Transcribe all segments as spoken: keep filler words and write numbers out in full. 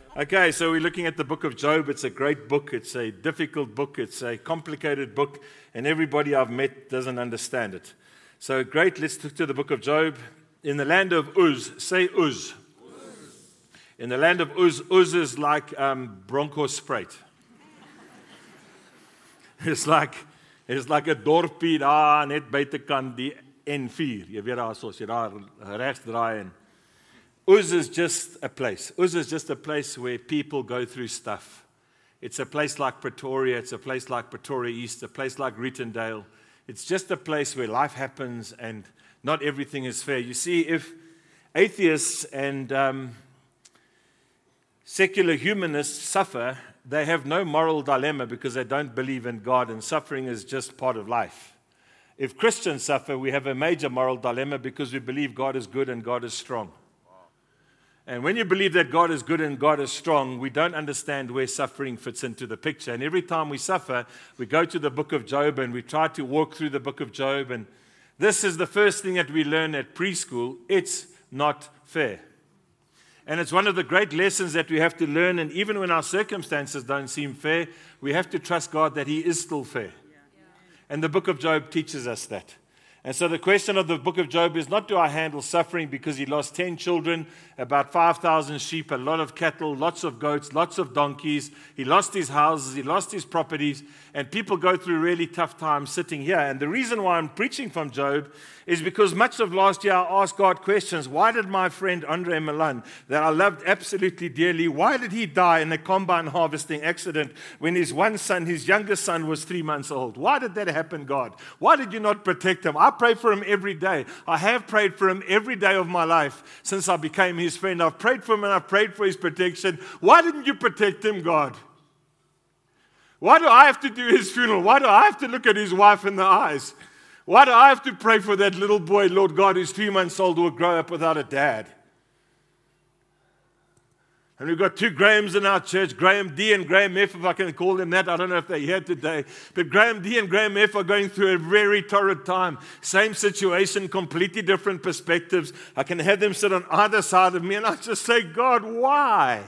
Okay, so we're looking at the book of Job. It's a great book. It's a difficult book. It's a complicated book, and everybody I've met doesn't understand it. So great, let's look to the book of Job. In the land of Uz, say Uz. Uz. In the land of Uz, Uz is like um, Bronkhorstspruit. It's like it's like a dorpie daar net buitekant die N four. Jy weet daar so as jy daar regs draai en Uz is just a place. Uz is just a place where people go through stuff. It's a place like Pretoria. It's a place like Pretoria East, a place like Rutendale. It's just a place where life happens and not everything is fair. You see, if atheists and um, secular humanists suffer, they have no moral dilemma because they don't believe in God, and suffering is just part of life. If Christians suffer, we have a major moral dilemma because we believe God is good and God is strong. And when you believe that God is good and God is strong, we don't understand where suffering fits into the picture. And every time we suffer, we go to the book of Job and we try to walk through the book of Job. And this is the first thing that we learn at preschool. It's not fair. And it's one of the great lessons that we have to learn. And even when our circumstances don't seem fair, we have to trust God that He is still fair. And the book of Job teaches us that. And so the question of the book of Job is not do I handle suffering because he lost ten children, about five thousand sheep, a lot of cattle, lots of goats, lots of donkeys. He lost his houses, he lost his properties, and people go through really tough times sitting here. And the reason why I'm preaching from Job is because much of last year I asked God questions. Why did my friend Andre Milan, that I loved absolutely dearly, why did he die in a combine harvesting accident when his one son, his youngest son, was three months old? Why did that happen, God? Why did you not protect him? I pray for him every day. I have prayed for him every day of my life since I became his friend. I've prayed for him and I've prayed for his protection. Why didn't you protect him, God? Why do I have to do his funeral? Why do I have to look at his wife in the eyes? Why do I have to pray for that little boy, Lord God, who's three months old, who will grow up without a dad? And we've got two Grahams in our church, Graham D and Graham F, if I can call them that. I don't know if they're here today. But Graham D and Graham F are going through a very torrid time. Same situation, completely different perspectives. I can have them sit on either side of me, and I just say, God, why?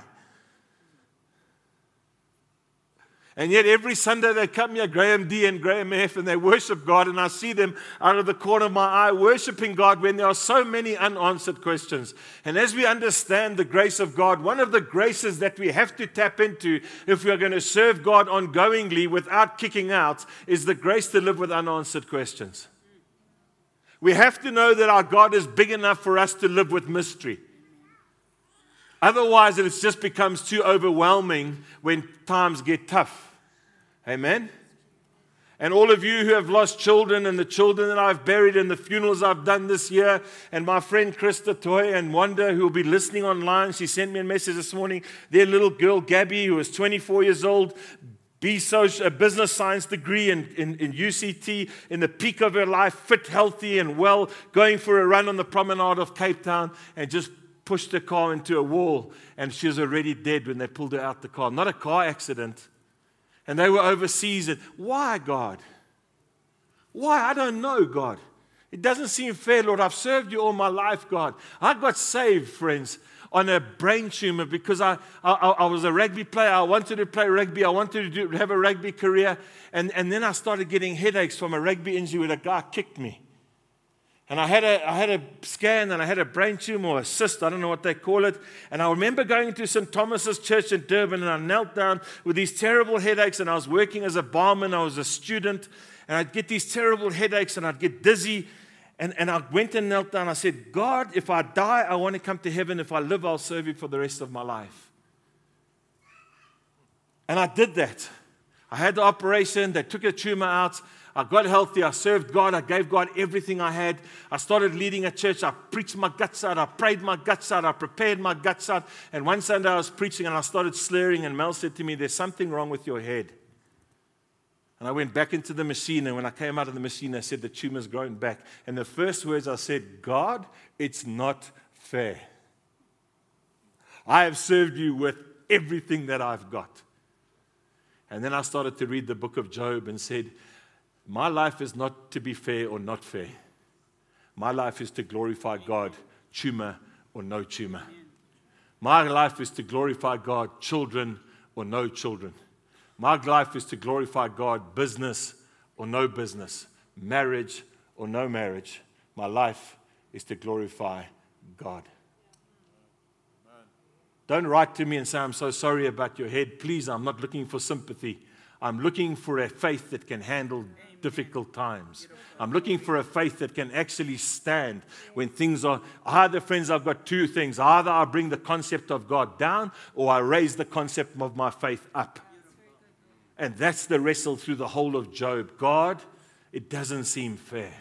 And yet every Sunday they come here, Graham D and Graham F, and they worship God, and I see them out of the corner of my eye worshiping God when there are so many unanswered questions. And as we understand the grace of God, one of the graces that we have to tap into if we are going to serve God ongoingly without kicking out is the grace to live with unanswered questions. We have to know that our God is big enough for us to live with mystery. Otherwise, it just becomes too overwhelming when times get tough. Amen? And all of you who have lost children and the children that I've buried and the funerals I've done this year, and my friend Krista Toy and Wanda, who will be listening online, she sent me a message this morning. Their little girl, Gabby, who was twenty-four years old, B social, a business science degree in, in, in U C T, in the peak of her life, fit, healthy, and well, going for a run on the promenade of Cape Town, and just pushed the car into a wall, and she was already dead when they pulled her out the car. Not a car accident. And they were overseas. And why, God? Why? I don't know, God. It doesn't seem fair, Lord. I've served you all my life, God. I got saved, friends, on a brain tumor because I, I, I was a rugby player. I wanted to play rugby. I wanted to do, have a rugby career. And, and then I started getting headaches from a rugby injury where a guy kicked me. And I had a I had a scan and I had a brain tumor or a cyst, I don't know what they call it. And I remember going to Saint Thomas's Church in Durban, and I knelt down with these terrible headaches, and I was working as a barman, I was a student, and I'd get these terrible headaches and I'd get dizzy. And, and I went and knelt down. I said, God, if I die, I want to come to heaven. If I live, I'll serve you for the rest of my life. And I did that. I had the operation, they took a tumor out. I got healthy, I served God, I gave God everything I had. I started leading a church, I preached my guts out, I prayed my guts out, I prepared my guts out. And one Sunday I was preaching and I started slurring, and Mel said to me, there's something wrong with your head. And I went back into the machine, and when I came out of the machine, I said, the tumor's grown back. And the first words I said, God, it's not fair. I have served you with everything that I've got. And then I started to read the book of Job and said, my life is not to be fair or not fair. My life is to glorify God, tumor or no tumor. My life is to glorify God, children or no children. My life is to glorify God, business or no business, marriage or no marriage. My life is to glorify God. Don't write to me and say, I'm so sorry about your head. Please, I'm not looking for sympathy. I'm looking for a faith that can handle difficult times. I'm looking for a faith that can actually stand when things are, either, friends, I've got two things. Either I bring the concept of God down or I raise the concept of my faith up. And that's the wrestle through the whole of Job. God, it doesn't seem fair.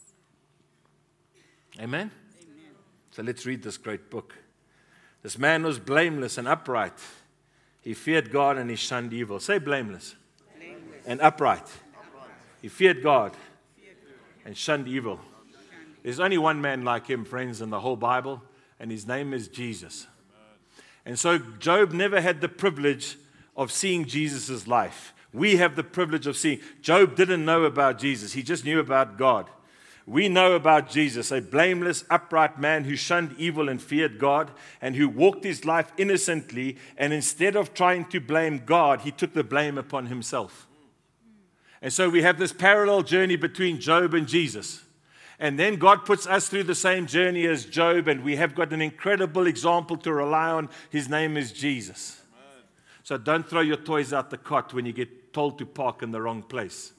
Amen? Amen? So let's read this great book. This man was blameless and upright. He feared God and he shunned evil. Say blameless, blameless. And upright. upright. He feared God and shunned evil. There's only one man like him, friends, in the whole Bible, and his name is Jesus. And so Job never had the privilege of seeing Jesus' life. We have the privilege of seeing. Job didn't know about Jesus. He just knew about God. We know about Jesus, a blameless, upright man who shunned evil and feared God and who walked his life innocently, and instead of trying to blame God, he took the blame upon himself. And so we have this parallel journey between Job and Jesus. And then God puts us through the same journey as Job, and we have got an incredible example to rely on. His name is Jesus. Amen. So don't throw your toys out the cot when you get told to park in the wrong place.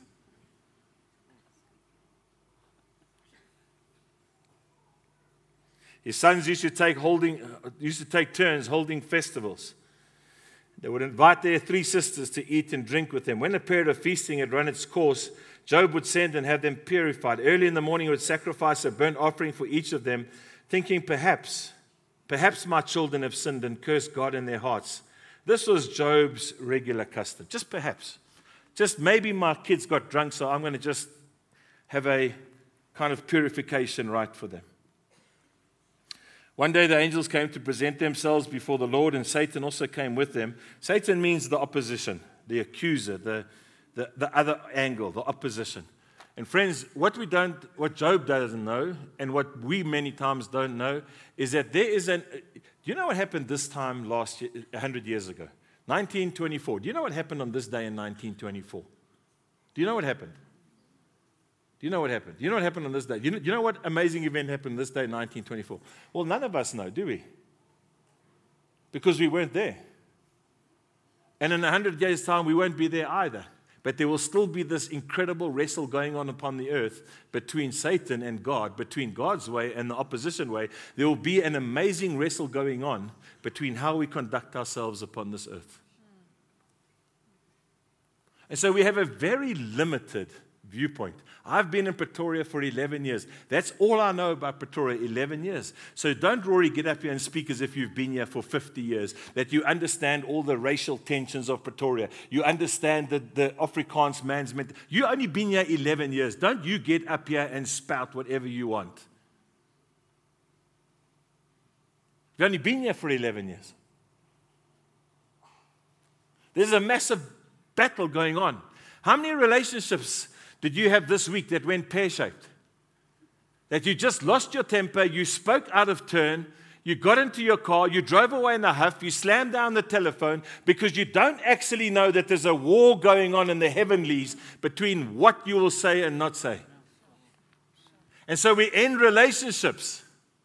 His sons used to take holding, used to take turns holding festivals. They would invite their three sisters to eat and drink with them. When the period of feasting had run its course, Job would send and have them purified. Early in the morning, he would sacrifice a burnt offering for each of them, thinking, perhaps, perhaps my children have sinned and cursed God in their hearts. This was Job's regular custom. Just perhaps. Just maybe my kids got drunk, so I'm going to just have a kind of purification rite for them. One day the angels came to present themselves before the Lord, and Satan also came with them. Satan means the opposition, the accuser, the, the, the other angle, the opposition. And friends, what we don't, what Job doesn't know, and what we many times don't know, is that there is an. Do you know what happened this time last year, a hundred years ago, nineteen twenty-four? Do you know what happened on this day in nineteen twenty-four? Do you know what happened? Do you know what happened? Do you know what happened on this day? Do you know, do you know what amazing event happened this day in nineteen twenty-four? Well, none of us know, do we? Because we weren't there. And in a hundred years' time, we won't be there either. But there will still be this incredible wrestle going on upon the earth between Satan and God, between God's way and the opposition way. There will be an amazing wrestle going on between how we conduct ourselves upon this earth. And so we have a very limited viewpoint. I've been in Pretoria for eleven years. That's all I know about Pretoria, eleven years. So don't, Rory, get up here and speak as if you've been here for fifty years, that you understand all the racial tensions of Pretoria. You understand the, the Afrikaans man's mentality. You've only been here eleven years. Don't you get up here and spout whatever you want. You've only been here for eleven years. There's a massive battle going on. How many relationships did you have this week that went pear-shaped? That you just lost your temper, you spoke out of turn, you got into your car, you drove away in a huff, you slammed down the telephone because you don't actually know that there's a war going on in the heavenlies between what you will say and not say. And so we end relationships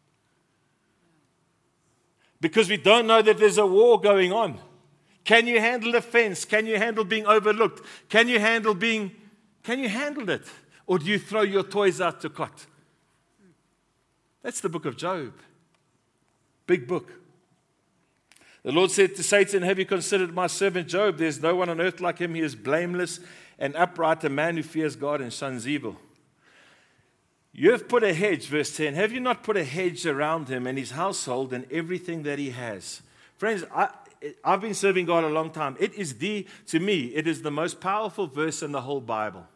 because we don't know that there's a war going on. Can you handle offense? Can you handle being overlooked? Can you handle being... Can you handle it? Or do you throw your toys out the cot? That's the book of Job. Big book. The Lord said to Satan, have you considered my servant Job? There's no one on earth like him. He is blameless and upright, a man who fears God and shuns evil. You have put a hedge, verse ten. Have you not put a hedge around him and his household and everything that he has? Friends, I... I've been serving God a long time. It is the, to me, it is the most powerful verse in the whole Bible.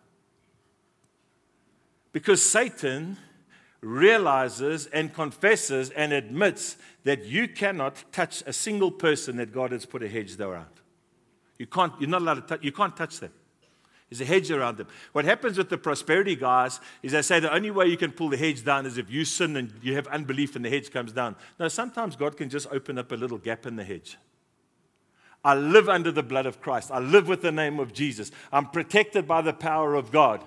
Because Satan realizes and confesses and admits that you cannot touch a single person that God has put a hedge around. You can't, you're not allowed to touch, you can't touch them. There's a hedge around them. What happens with the prosperity guys is they say the only way you can pull the hedge down is if you sin and you have unbelief and the hedge comes down. No, sometimes God can just open up a little gap in the hedge. I live under the blood of Christ. I live with the name of Jesus. I'm protected by the power of God.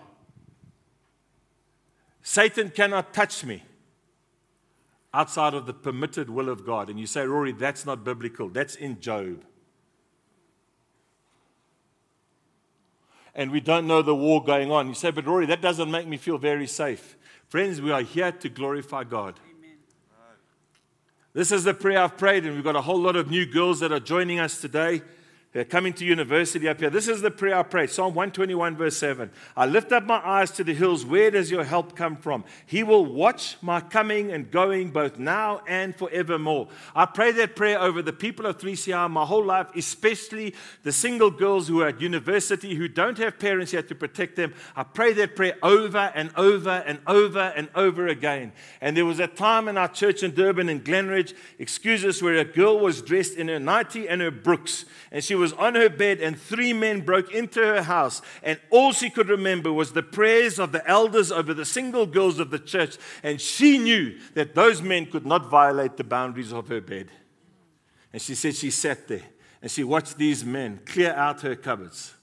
Satan cannot touch me outside of the permitted will of God. And you say, Rory, that's not biblical. That's in Job. And we don't know the war going on. You say, but Rory, that doesn't make me feel very safe. Friends, we are here to glorify God. Amen. This is the prayer I've prayed, and we've got a whole lot of new girls that are joining us today. They're coming to university up here. This is the prayer I prayed. Psalm one twenty-one, verse seven. I lift up my eyes to the hills. Where does your help come from? He will watch my coming and going both now and forevermore. I pray that prayer over the people of three C R my whole life, especially the single girls who are at university who don't have parents yet to protect them. I pray that prayer over and over and over and over again. And there was a time in our church in Durban in Glenridge, excuse us, where a girl was dressed in her nightie and her brooks. And she was on her bed, and three men broke into her house, and all she could remember was the prayers of the elders over the single girls of the church, and she knew that those men could not violate the boundaries of her bed. And she said she sat there, and she watched these men clear out her cupboards,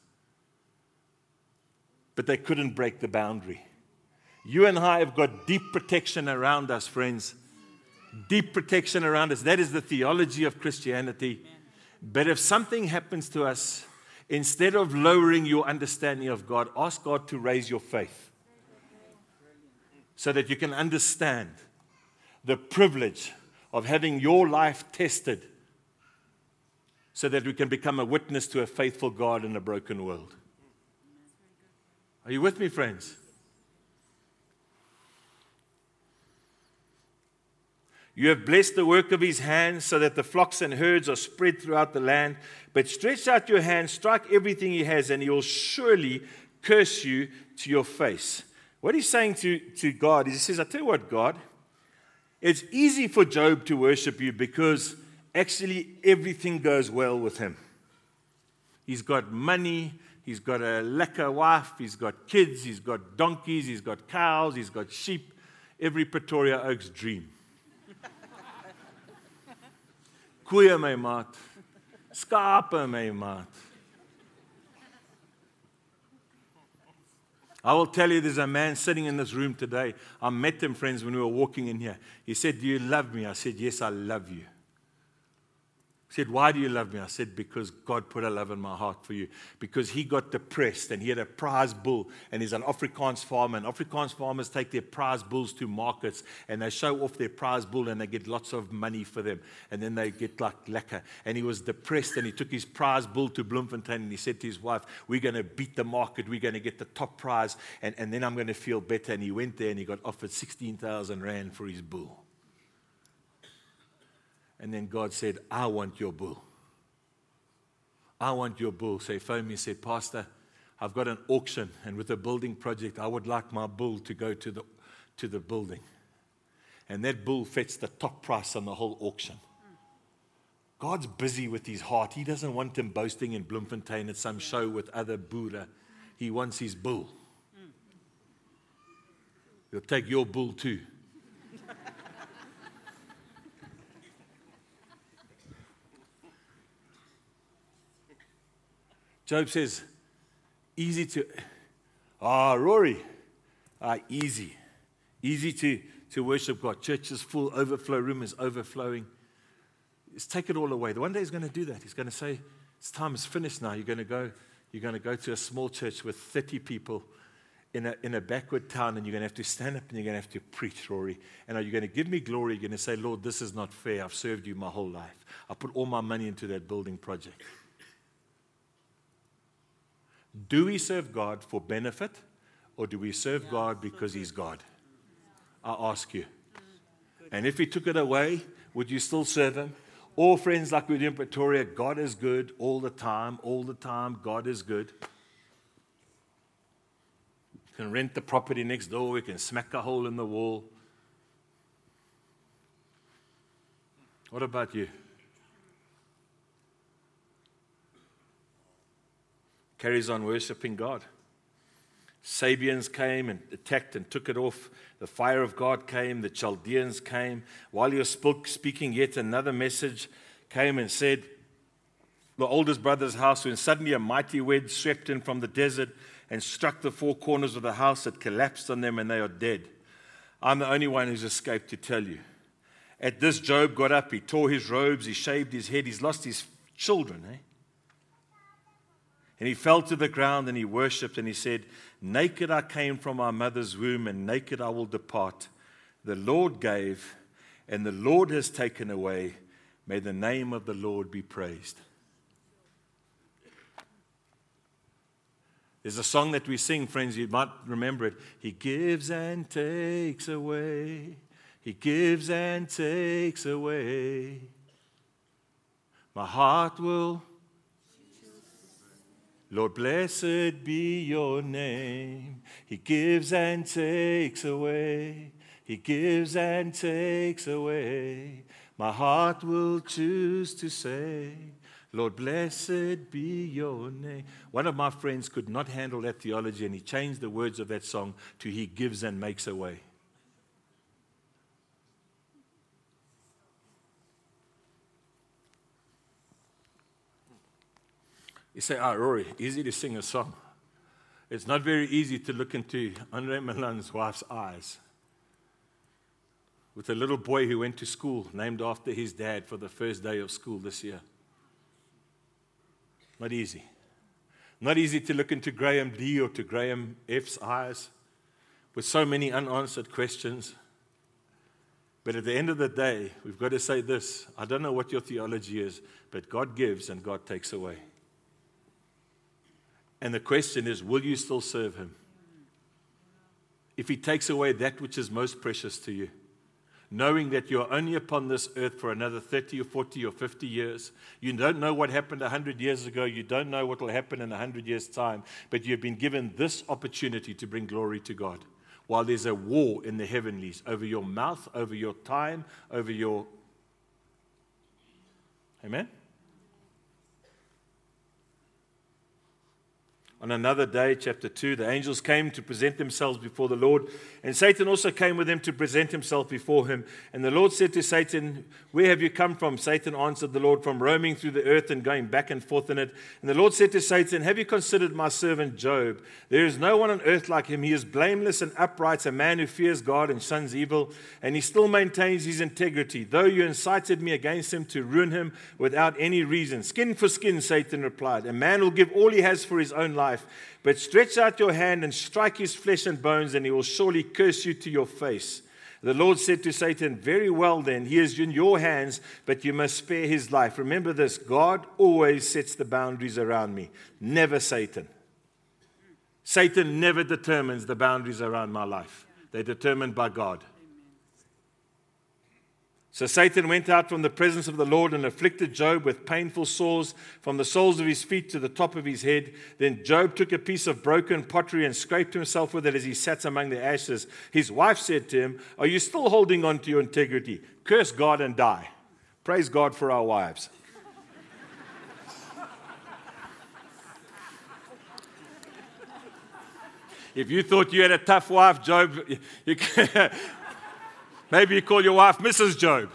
but they couldn't break the boundary. You and I have got deep protection around us, friends. Deep protection around us. That is the theology of Christianity. But if something happens to us, instead of lowering your understanding of God, ask God to raise your faith so that you can understand the privilege of having your life tested so that we can become a witness to a faithful God in a broken world. Are you with me, friends? You have blessed the work of his hands so that the flocks and herds are spread throughout the land. But stretch out your hand, strike everything he has, and he will surely curse you to your face. What he's saying to, to God is, he says, I tell you what, God, it's easy for Job to worship you because actually everything goes well with him. He's got money, he's got a lekker wife, he's got kids, he's got donkeys, he's got cows, he's got sheep. Every Pretoria Oaks dream. Koeie my maat, skape my maat. I will tell you, there's a man sitting in this room today. I met him, friends, when we were walking in here. He said, do you love me? I said, yes, I love you. He said, why do you love me? I said, because God put a love in my heart for you. Because he got depressed and he had a prize bull, and he's an Afrikaans farmer. And Afrikaans farmers take their prize bulls to markets and they show off their prize bull and they get lots of money for them. And then they get like lekker. And he was depressed and he took his prize bull to Bloemfontein and he said to his wife, we're going to beat the market. We're going to get the top prize and, and then I'm going to feel better. And he went there and he got offered sixteen thousand rand for his bull. And then God said, I want your bull. I want your bull. So he phoned me and said, Pastor, I've got an auction, and with a building project, I would like my bull to go to the, to the building. And that bull fetched the top price on the whole auction. God's busy with his heart. He doesn't want him boasting in Bloemfontein at some show with other Boere. He wants his bull. He'll take your bull too. Job says, easy to, ah, Rory, ah, easy. Easy to, to worship God. Church is full, overflow room is overflowing. Just take it all away. The one day he's going to do that. He's going to say, it's time is finished now. You're going to go, you're going to go to a small church with thirty people in a, in a backward town, and you're going to have to stand up and you're going to have to preach, Rory. And are you going to give me glory? You're going to say, Lord, this is not fair. I've served you my whole life. I put all my money into that building project. Do we serve God for benefit, or do we serve God because he's God? I ask you. And if he took it away, would you still serve him? Or, friends, like we do in Pretoria, God is good all the time, all the time, God is good. We can rent the property next door, we can smack a hole in the wall. What about you? Carries on worshiping God. Sabians came and attacked and took it off. The fire of God came. The Chaldeans came. While he was speaking, yet another message came and said, the oldest brother's house, when suddenly a mighty wind swept in from the desert and struck the four corners of the house. It collapsed on them and they are dead. I'm the only one who's escaped to tell you. At this, Job got up. He tore his robes. He shaved his head. He's lost his children. Eh? And he fell to the ground and he worshipped and he said, naked I came from my mother's womb and naked I will depart. The Lord gave and the Lord has taken away. May the name of the Lord be praised. There's a song that we sing, friends, you might remember it. He gives and takes away. He gives and takes away. My heart will. Lord, blessed be your name. He gives and takes away. He gives and takes away. My heart will choose to say, Lord, blessed be your name. One of my friends could not handle that theology, and he changed the words of that song to He gives and makes a way. You say, ah, Rory, easy to sing a song. It's not very easy to look into Andre Milan's wife's eyes with a little boy who went to school named after his dad for the first day of school this year. Not easy. Not easy to look into Graham D or to Graham F's eyes with so many unanswered questions. But at the end of the day, we've got to say this. I don't know what your theology is, but God gives and God takes away. And the question is, will you still serve Him? If He takes away that which is most precious to you, knowing that you're only upon this earth for another thirty or forty or fifty years. You don't know what happened one hundred years ago. You don't know what will happen in one hundred years' time. But you've been given this opportunity to bring glory to God. While there's a war in the heavenlies over your mouth, over your time, over your... Amen? On another day, chapter two, the angels came to present themselves before the Lord, and Satan also came with them to present himself before him. And the Lord said to Satan, where have you come from? Satan answered the Lord, from roaming through the earth and going back and forth in it. And the Lord said to Satan, have you considered my servant Job? There is no one on earth like him. He is blameless and upright, a man who fears God and shuns evil, and he still maintains his integrity, though you incited me against him to ruin him without any reason. Skin for skin, Satan replied. A man will give all he has for his own life. But stretch out your hand and strike his flesh and bones, and he will surely curse you to your face. The Lord said to Satan, very well then, he is in your hands, but you must spare his life. Remember this, God always sets the boundaries around me, never Satan. Satan never determines the boundaries around my life. They're determined by God. So Satan went out from the presence of the Lord and afflicted Job with painful sores from the soles of his feet to the top of his head. Then Job took a piece of broken pottery and scraped himself with it as he sat among the ashes. His wife said to him, are you still holding on to your integrity? Curse God and die. Praise God for our wives. If you thought you had a tough wife, Job, you can... Maybe you call your wife Missus Job.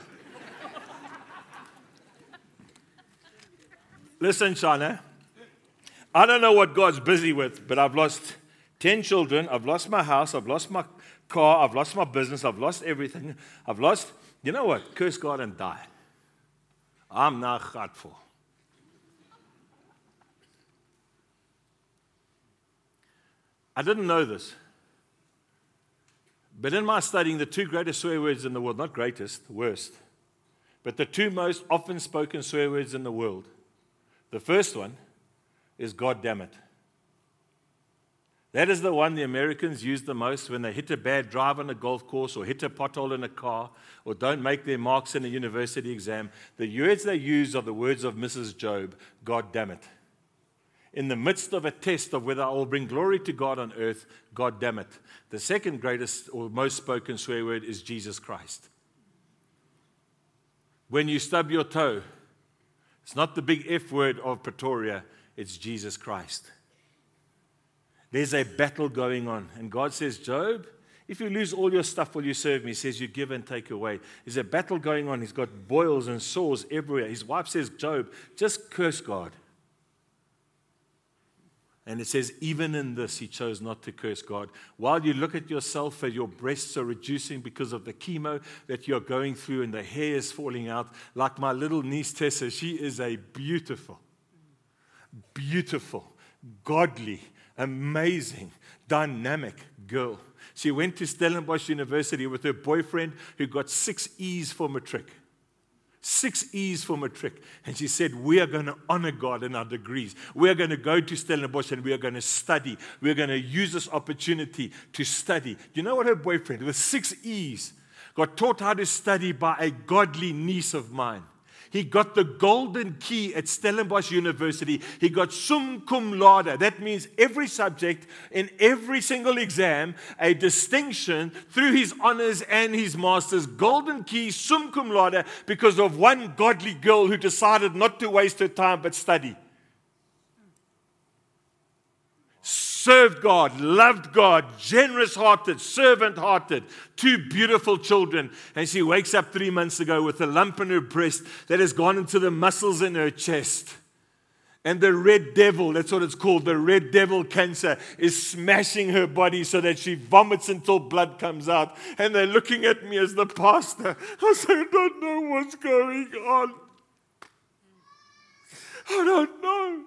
Listen, Shana, I don't know what God's busy with, but I've lost ten children, I've lost my house, I've lost my car, I've lost my business, I've lost everything. I've lost, you know what? Curse God and die. I'm not grateful. I didn't know this. But in my studying, the two greatest swear words in the world, not greatest, worst, but the two most often spoken swear words in the world, the first one is God damn it. That is the one the Americans use the most when they hit a bad drive on a golf course or hit a pothole in a car or don't make their marks in a university exam. The words they use are the words of Missus Job, God damn it. In the midst of a test of whether I will bring glory to God on earth, God damn it. The second greatest or most spoken swear word is Jesus Christ. When you stub your toe, it's not the big F word of Pretoria, it's Jesus Christ. There's a battle going on. And God says, Job, if you lose all your stuff, will you serve me? He says, you give and take away. There's a battle going on. He's got boils and sores everywhere. His wife says, Job, just curse God. And it says, even in this, he chose not to curse God. While you look at yourself and your breasts are reducing because of the chemo that you're going through and the hair is falling out, like my little niece Tessa, she is a beautiful, beautiful, godly, amazing, dynamic girl. She went to Stellenbosch University with her boyfriend who got six E's for matric. Six E's for matric. And she said, we are going to honor God in our degrees. We are going to go to Stellenbosch and we are going to study. We are going to use this opportunity to study. You know what her boyfriend, with six E's, got taught how to study by a godly niece of mine. He got the golden key at Stellenbosch University. He got sum cum laude. That means every subject in every single exam, a distinction through his honors and his masters. Golden key, sum cum laude, because of one godly girl who decided not to waste her time but study. Served God, loved God, generous-hearted, servant-hearted, two beautiful children. And she wakes up three months ago with a lump in her breast that has gone into the muscles in her chest. And the red devil, that's what it's called, the red devil cancer, is smashing her body so that she vomits until blood comes out. And they're looking at me as the pastor. I say, I don't know what's going on. I don't know.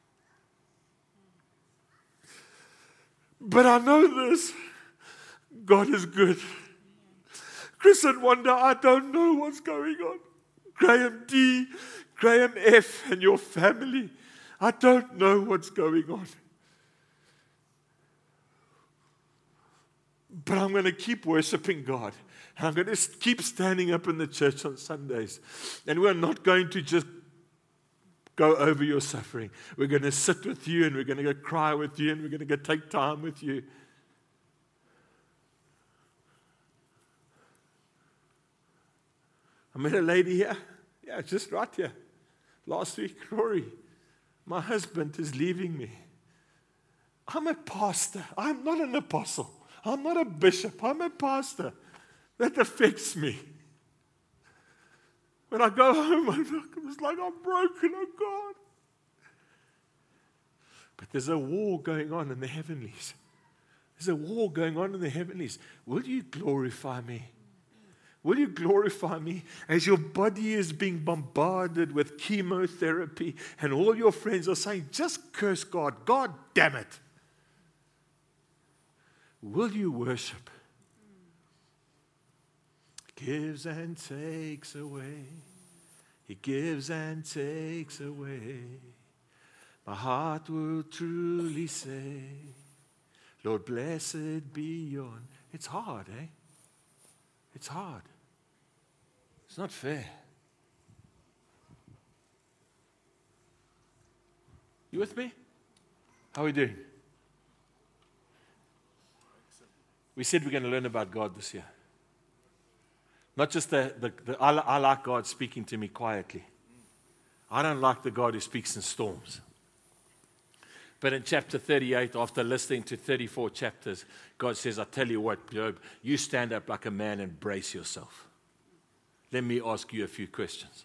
But I know this, God is good. Chris and Wanda, I don't know what's going on. Graham D, Graham F, and your family, I don't know what's going on. But I'm going to keep worshiping God. And I'm going to keep standing up in the church on Sundays. And we're not going to just go over your suffering. We're going to sit with you and we're going to go cry with you and we're going to go take time with you. I met a lady here. Yeah, just right here. Last week, Rory, my husband is leaving me. I'm a pastor. I'm not an apostle. I'm not a bishop. I'm a pastor. That affects me. When I go home, I look, it's like I'm broken, oh God. But there's a war going on in the heavenlies. There's a war going on in the heavenlies. Will you glorify me? Will you glorify me as your body is being bombarded with chemotherapy and all your friends are saying, just curse God. God damn it. Will you worship? Gives and takes away. He gives and takes away. My heart will truly say, Lord, blessed be your name. It's hard, eh? It's hard. It's not fair. You with me? How are we doing? We said we're going to learn about God this year. Not just the, the, the I, I like God speaking to me quietly. I don't like the God who speaks in storms. But in chapter thirty-eight, after listening to thirty-four chapters, God says, I tell you what, Job, you stand up like a man and brace yourself. Let me ask you a few questions.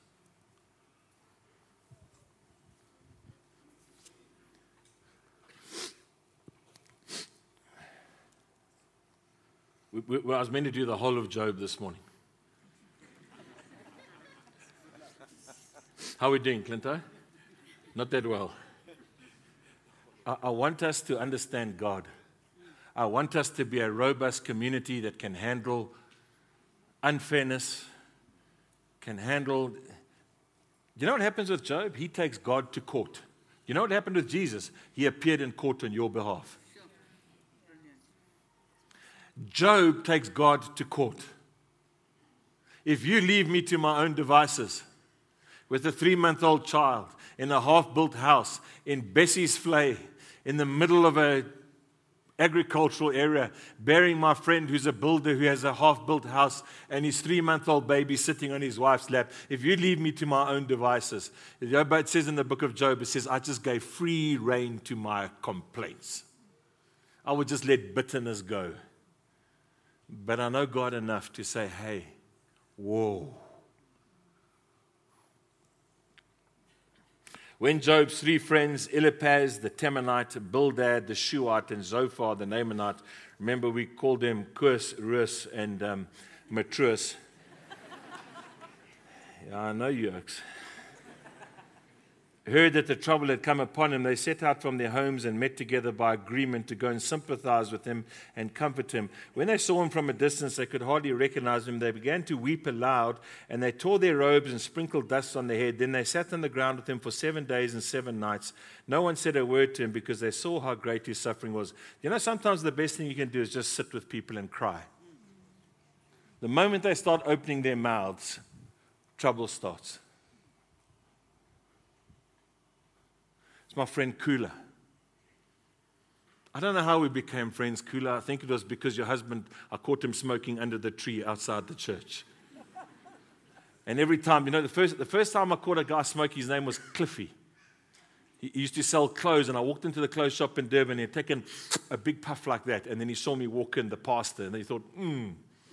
We, we, well, I was meant to do the whole of Job this morning. How are we doing, Clinto? Not that well. I, I want us to understand God. I want us to be a robust community that can handle unfairness, can handle... You know what happens with Job? He takes God to court. You know what happened with Jesus? He appeared in court on your behalf. Job takes God to court. If you leave me to my own devices, with a three-month-old child in a half-built house in Bessie's Vlei, in the middle of an agricultural area, bearing my friend who's a builder who has a half-built house and his three-month-old baby sitting on his wife's lap. If you leave me to my own devices, it says in the book of Job, it says, I just gave free rein to my complaints. I would just let bitterness go. But I know God enough to say, hey, whoa. When Job's three friends, Eliphaz, the Temanite, Bildad, the Shuhite, and Zophar, the Naamanite, remember we called them Kus, Rus, and um, Matrus. Yeah, I know you, Oaks. Heard that the trouble had come upon him, they set out from their homes and met together by agreement to go and sympathize with him and comfort him. When they saw him from a distance, they could hardly recognize him. They began to weep aloud, and they tore their robes and sprinkled dust on their head. Then they sat on the ground with him for seven days and seven nights. No one said a word to him because they saw how great his suffering was. You know, sometimes the best thing you can do is just sit with people and cry. The moment they start opening their mouths, trouble starts. It's my friend Kula. I don't know how we became friends, Kula. I think it was because your husband, I caught him smoking under the tree outside the church. And every time, you know, the first, the first time I caught a guy smoking, his name was Cliffy. He used to sell clothes, and I walked into the clothes shop in Durban, and he had taken a big puff like that, and then he saw me walk in, the pastor, and he thought, hmm.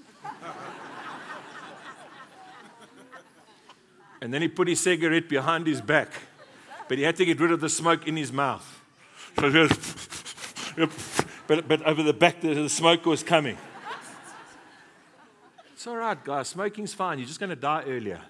And then he put his cigarette behind his back. But he had to get rid of the smoke in his mouth. So just, but, but over the back, the, the smoke was coming. It's all right, guys. Smoking's fine. You're just going to die earlier.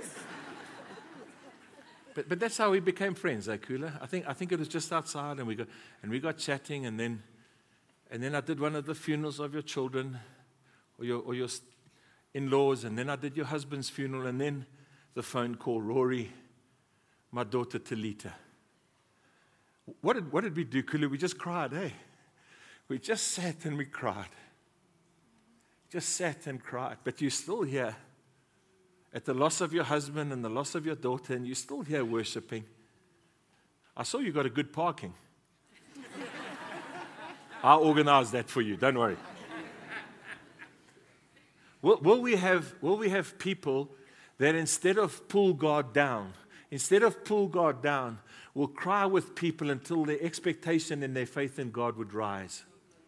But but that's how we became friends, eh, Kula? I think I think it was just outside, and we got and we got chatting, and then and then I did one of the funerals of your children, or your or your in-laws, and then I did your husband's funeral, and then the phone call, Rory. My daughter Talita. What did, what did we do, Kulu? We just cried, hey? We just sat and we cried. Just sat and cried. But you're still here at the loss of your husband and the loss of your daughter, and you're still here worshiping. I saw you got a good parking. I'll organize that for you, don't worry. Will, will, we have, will we have people that instead of pull God down, Instead of pull God down, will cry with people until their expectation and their faith in God would rise.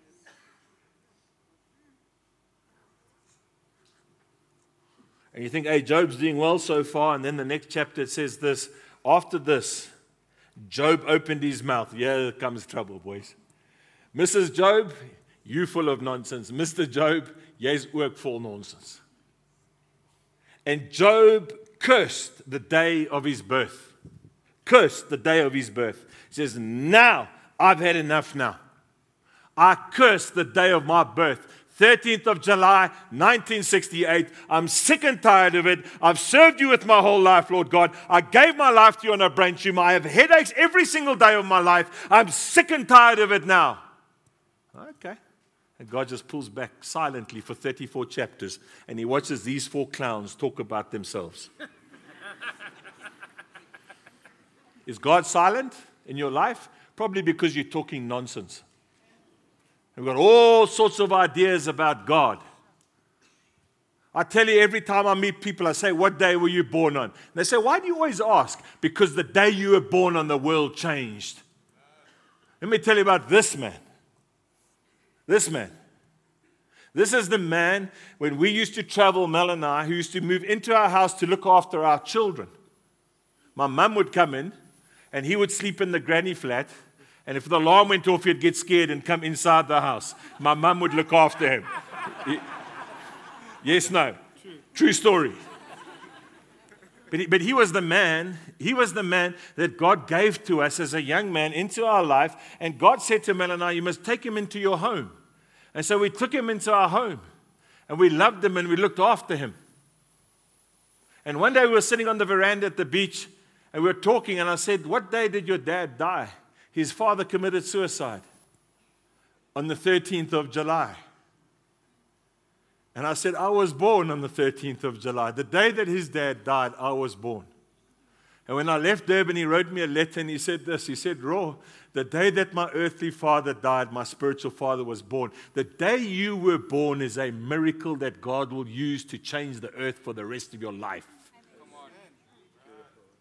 And you think, hey, Job's doing well so far, and then the next chapter it says this, after this, Job opened his mouth. Yeah, here comes trouble, boys. Missus Job, you full of nonsense. Mister Job, jy's ook vol nonsense. And Job cursed the day of his birth. Cursed the day of his birth. He says, now, I've had enough now. I curse the day of my birth. thirteenth of July, nineteen sixty-eight. I'm sick and tired of it. I've served you with my whole life, Lord God. I gave my life to you on a brain tumor. I have headaches every single day of my life. I'm sick and tired of it now. Okay. And God just pulls back silently for thirty-four chapters, and he watches these four clowns talk about themselves. Is God silent in your life? Probably because you're talking nonsense. We've got all sorts of ideas about God. I tell you, every time I meet people, I say, what day were you born on? And they say, why do you always ask? Because the day you were born on, the world changed. Let me tell you about this man. This man. This is the man, when we used to travel, Mel and I, who used to move into our house to look after our children. My mum would come in, and he would sleep in the granny flat. And if the alarm went off, he'd get scared and come inside the house. My mum would look after him. He, yes, no. True, True story. But he, but he was the man, he was the man that God gave to us as a young man into our life. And God said to Mel and I, you must take him into your home. And so we took him into our home. And we loved him and we looked after him. And one day we were sitting on the veranda at the beach. And we were talking, and I said, what day did your dad die? His father committed suicide on the thirteenth of July. And I said, I was born on the thirteenth of July. The day that his dad died, I was born. And when I left Durban, he wrote me a letter, and he said this. He said, Ro, the day that my earthly father died, my spiritual father was born. The day you were born is a miracle that God will use to change the earth for the rest of your life.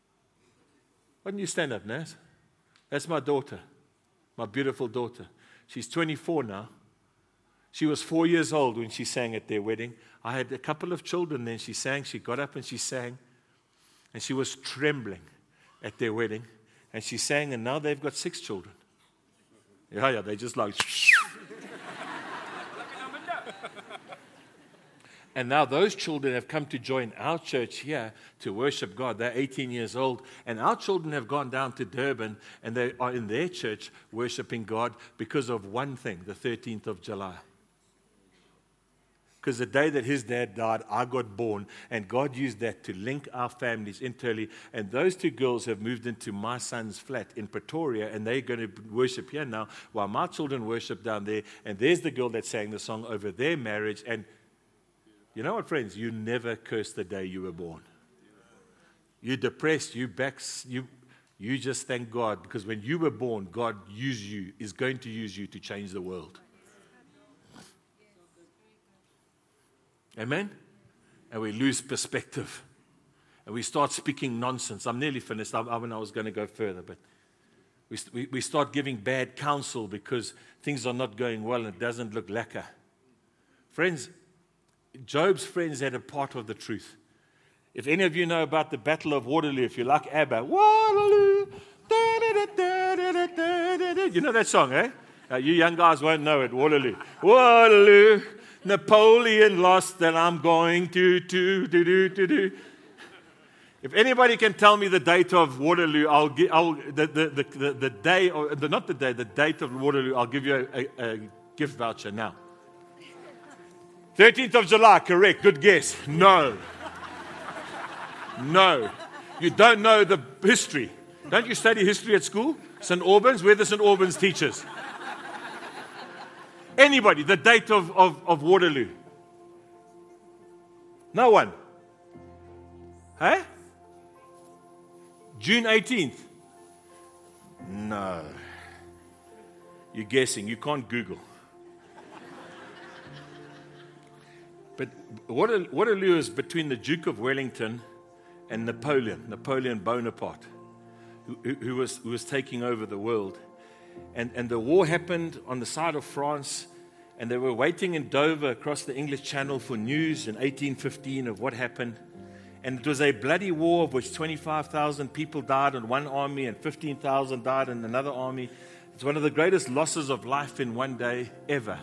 Why don't you stand up, Naz? That's my daughter, my beautiful daughter. She's twenty-four now. She was four years old when she sang at their wedding. I had a couple of children then. She sang, she got up and she sang. And she was trembling at their wedding. And she sang, and now they've got six children. Yeah, yeah, they just like... And now those children have come to join our church here to worship God. They're eighteen years old. And our children have gone down to Durban, and they are in their church worshiping God because of one thing, the thirteenth of July. Because the day that his dad died, I got born, and God used that to link our families internally. And those two girls have moved into my son's flat in Pretoria, and they're going to worship here now while my children worship down there. And there's the girl that sang the song over their marriage. And you know what, friends? You never curse the day you were born. You're depressed, you backs, you, you just thank God, because when you were born, God used you, is going to use you to change the world. Amen? And we lose perspective. And we start speaking nonsense. I'm nearly finished. I, I, I was going to go further, but we, we, we start giving bad counsel because things are not going well and it doesn't look lacquer. Friends, Job's friends had a part of the truth. If any of you know about the Battle of Waterloo, if you like ABBA, Waterloo, da, da, da, da, da, da, da. You know that song, eh? Uh, you young guys won't know it, Waterloo. Waterloo. Napoleon lost, and I'm going to, to, to, to, to, to. If anybody can tell me the date of Waterloo, I'll give, I'll, the, the, the, the, the day, or the, not the day, the date of Waterloo, I'll give you a, a, a gift voucher now. thirteenth of July, correct, good guess. No. No. You don't know the history. Don't you study history at school? Saint Albans, where are the Saint Albans teachers? Anybody, the date of, of, of Waterloo? No one. Huh? June eighteenth? No. You're guessing. You can't Google. But Waterloo is between the Duke of Wellington and Napoleon, Napoleon Bonaparte, who, who, was, who was taking over the world. And, and the war happened on the side of France, and they were waiting in Dover across the English Channel for news in eighteen fifteen of what happened. And it was a bloody war of which twenty-five thousand people died in one army and fifteen thousand died in another army. It's one of the greatest losses of life in one day ever.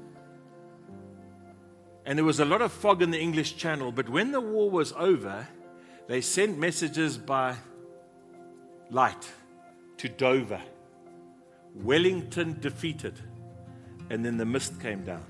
And there was a lot of fog in the English Channel, but when the war was over, they sent messages by light to Dover. Wellington defeated, and then the mist came down.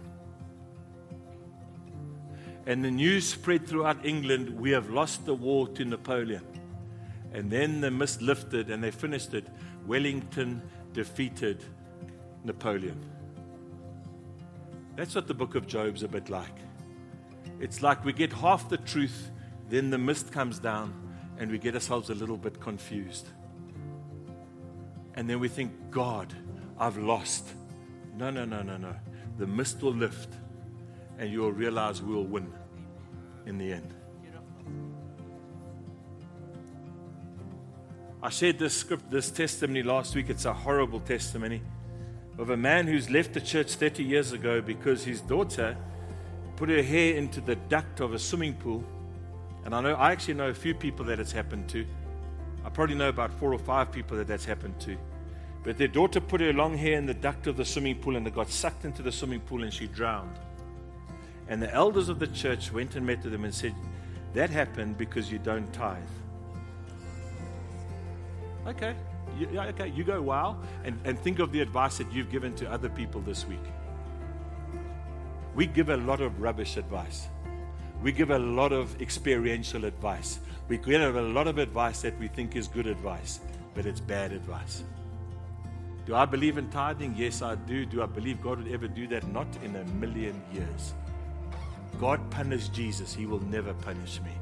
And the news spread throughout England, we have lost the war to Napoleon. And then the mist lifted and they finished it. Wellington defeated Napoleon. That's what the book of Job's a bit like. It's like we get half the truth, then the mist comes down, and we get ourselves a little bit confused. And then we think, God, I've lost. No, no, no, no, no. The mist will lift, and you will realize we will win in the end. I shared this script, this testimony last week. It's a horrible testimony of a man who's left the church thirty years ago because his daughter put her hair into the duct of a swimming pool. And I know, I actually know a few people that it's happened to. I probably know about four or five people that that's happened to. But their daughter put her long hair in the duct of the swimming pool, and it got sucked into the swimming pool, and she drowned. And the elders of the church went and met with them and said, that happened because you don't tithe. Okay, you, yeah, okay, you go, wow, and, and think of the advice that you've given to other people this week. We give a lot of rubbish advice. We give a lot of experiential advice. We give a lot of advice that we think is good advice, but it's bad advice. Do I believe in tithing? Yes, I do. Do I believe God would ever do that? Not in a million years. God punished Jesus. He will never punish me.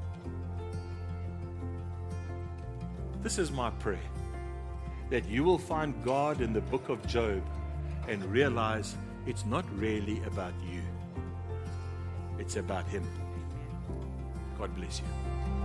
This is my prayer, that you will find God in the book of Job and realize it's not really about you. It's about Him. God bless you.